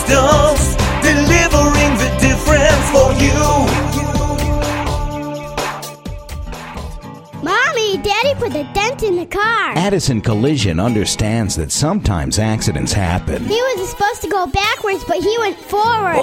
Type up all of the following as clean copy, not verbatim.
Systems, delivering the difference for you. Mommy, Daddy put a dent in the car. Addison Collision understands that sometimes accidents happen. He was supposed to go backwards, but he went forward.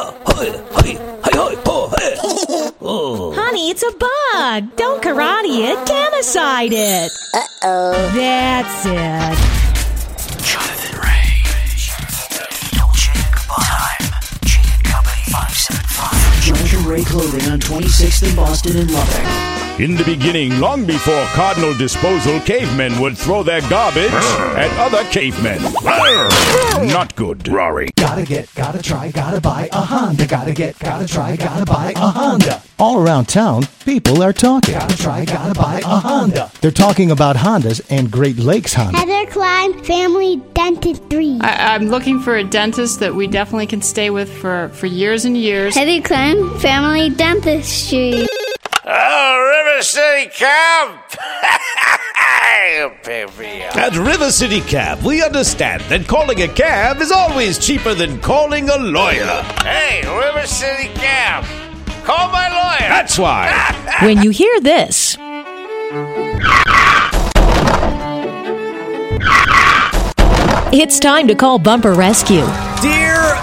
Honey, it's a bug. Don't karate it. Gamicide it. Uh-oh. That's it. Jonathan Ray. Dolce & Gabbana. G & Company 575. Jonathan Ray Clothing on 26th and Boston in Lubbock. In the beginning, long before Cardinal Disposal, cavemen would throw their garbage at other cavemen. Not good. Rory. Gotta get, gotta try, gotta buy a Honda. Gotta get, gotta try, gotta buy a Honda. All around town, people are talking. Gotta try, gotta buy a Honda. They're talking about Hondas and Great Lakes Honda. Heather Klein, Family Dentistry. I'm looking for a dentist that we definitely can stay with for years and years. Heather Klein, Family Dentistry. Oh, River City Cab! At River City Cab, we understand that calling a cab is always cheaper than calling a lawyer. Hey, River City Cab! Call my lawyer! That's why. When you hear this, it's time to call Bumper Rescue. Dear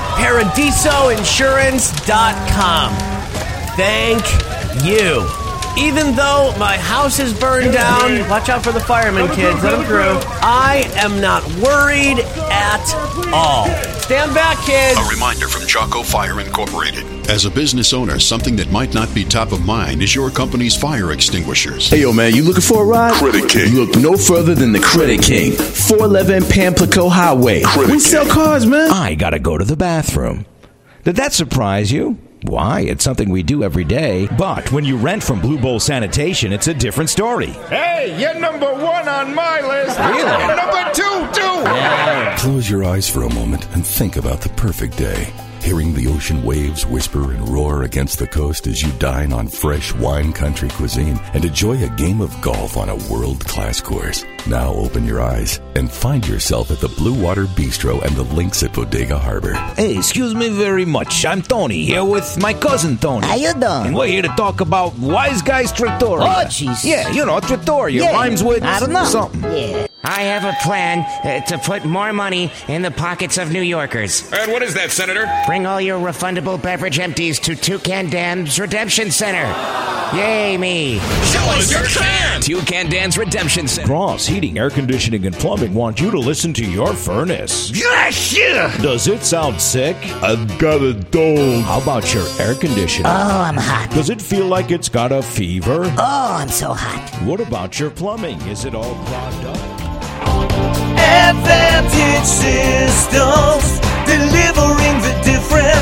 ParadisoInsurance.com, thank you. Even though my house is burned down, watch out for the firemen, kids, let them through. I am not worried at all. Stand back, kids. A reminder from Jocko Fire Incorporated. As a business owner, something that might not be top of mind is your company's fire extinguishers. Hey, yo, man, you looking for a ride? Critic King. Look no further than the Critic King. 411 Pamplico Highway. We sell cars, man. I gotta go to the bathroom. Did that surprise you? Why? It's something we do every day. But when you rent from Blue Bowl Sanitation, it's a different story. Hey, you're number one on my list. Really? And number two, too. Yeah. Close your eyes for a moment and think about the perfect day. Hearing the ocean waves whisper and roar against the coast as you dine on fresh wine country cuisine and enjoy a game of golf on a world-class course. Now open your eyes and find yourself at the Blue Water Bistro and the Links at Bodega Harbor. Hey, excuse me very much. I'm Tony, here with my cousin Tony. How you doing? And we're here to talk about Wise Guys Trattoria. Oh, jeez. Yeah, you know, Trattoria. Yeah, rhymes with I don't know. something. Yeah. I have a plan to put more money in the pockets of New Yorkers. And what is that, Senator? Bring all your refundable beverage empties to Toucan Dan's Redemption Center. Yay, me. Show us your can! Toucan Dan's Redemption Center. Ross Heating, Air Conditioning, and Plumbing want you to listen to your furnace. Yes! Does it sound sick? I've got a dog. How about your air conditioning? Oh, I'm hot. Does it feel like it's got a fever? Oh, I'm so hot. What about your plumbing? Is it all clogged up? Advantage Systems, delivering the difference